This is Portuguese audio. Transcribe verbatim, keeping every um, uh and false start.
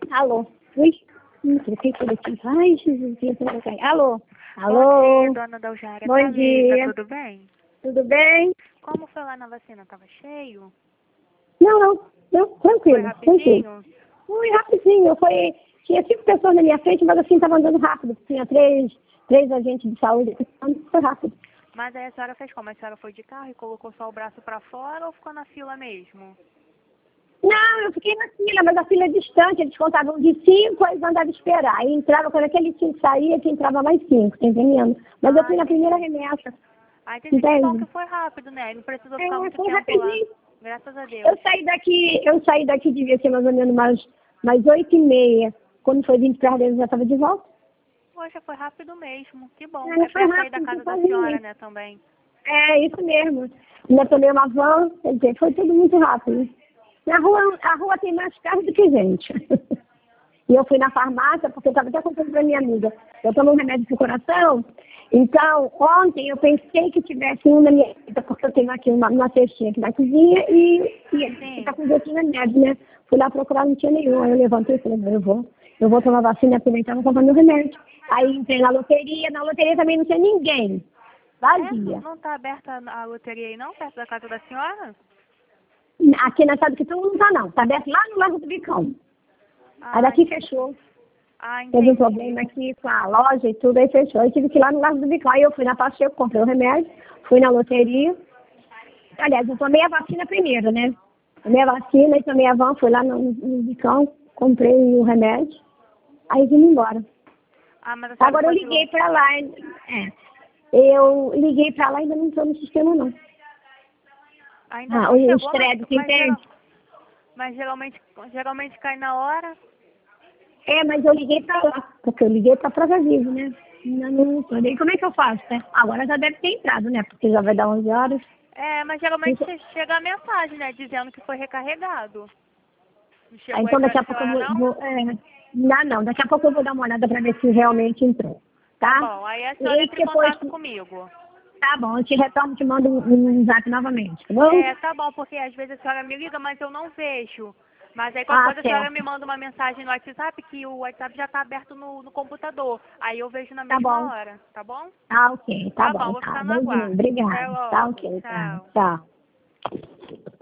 Alô? Ui, hum, troquei tudo aqui. Ai, Jesus, que tudo aqui. Alô? Alô? Bom dia, dona Daljária. Bom Thalita, dia. tudo bem? Tudo bem? Como foi lá na vacina? Tava cheio? Não, não. Não, Foi tranquilo, tranquilo. rapidinho? Fui rapidinho. Foi, tinha cinco pessoas na minha frente, mas assim, estava andando rápido. Tinha três, três agentes de saúde. Então, foi rápido. Mas aí a senhora fez como? A senhora foi de carro e colocou só o braço pra fora ou ficou na fila mesmo? Não, eu fiquei na fila, mas a fila é distante, eles contavam de cinco, aí eu andava esperar. Aí entrava, quando aquele cinco saía, que entrava mais cinco, tá entendendo? Mas eu Ah, fui na entendi. primeira remessa, Ah, entendi. Que bom entende? que foi rápido, né? Não precisou ficar É, muito foi tempo lá. rapidinho. Graças a Deus. Eu saí daqui, eu saí daqui, devia ser mais ou menos mais, mais oito e meia. Quando foi vinte para dez, eu já estava de volta. Poxa, foi rápido mesmo. Que bom. É, É foi perto aí da rápido, foi casa da sozinho senhora, mesmo. né, também. É, isso mesmo. Ainda tomei uma van, quer dizer, foi tudo muito rápido. Na rua, a rua tem mais carro do que gente. E eu fui na farmácia, porque eu estava até contando para minha amiga. Eu tomo um remédio pro coração. Então, ontem eu pensei que tivesse um na minha vida, porque eu tenho aqui uma, uma cestinha aqui na cozinha e, e está com outro remédio, né? Fui lá procurar, não tinha nenhum. Aí eu levantei e falei, eu vou. Eu vou tomar vacina e aproveitar e vou comprar meu remédio. Aí entrei na loteria. Na loteria também não tinha ninguém. É? Vazia. Não tá aberta a loteria aí não, perto da casa da senhora? Aqui na Estado que não está não. Está aberto lá no Largo do Bicão. Aí Ah, daqui fechou. ah, Teve um entendi. problema aqui com a loja e tudo, aí fechou. Eu tive que ir lá no Largo do Bicão. Aí eu fui na Pacheco, comprei o remédio, fui na loteria. Aliás, eu tomei a vacina primeiro, né? Tomei a vacina e tomei a van, fui lá no, no Bicão, comprei o remédio, aí vim embora. Ah, mas a senhora Agora eu foi de liguei pra lá, é, eu liguei pra lá e ainda não estou no sistema, não. Ainda Ah, não os chegou, mas, créditos, mas, geral, entende? mas geralmente, geralmente cai na hora. É, mas eu liguei pra lá, porque eu liguei pra Prova Vivo, né? Ainda não tô. Daí como é que eu faço, né? Agora já deve ter entrado, né? Porque já vai dar onze horas. É, mas geralmente che- chega a mensagem, né, dizendo que foi recarregado. Não Ah, chegou aí então pra daqui a pouco eu senhora, vou... não? vou é, não, não, daqui a pouco eu vou dar uma olhada pra ver se realmente entrou, Tá tá? bom, aí a senhora E entra em depois... contato comigo. Tá bom, eu te retorno, te mando um, um zap novamente, tá bom? É, tá bom, porque às vezes a senhora me liga, mas eu não vejo. Mas aí qualquer Ah, coisa a senhora me certo. manda uma mensagem no WhatsApp, que o WhatsApp já tá aberto no, no computador. Aí eu vejo na Tá mesma bom. hora, tá bom? Tá ok, tá Tá bom, bom, vou tá. ficar no Beijinho, aguardo. obrigada. Até Tá logo. ok, tá. Tchau. Tchau.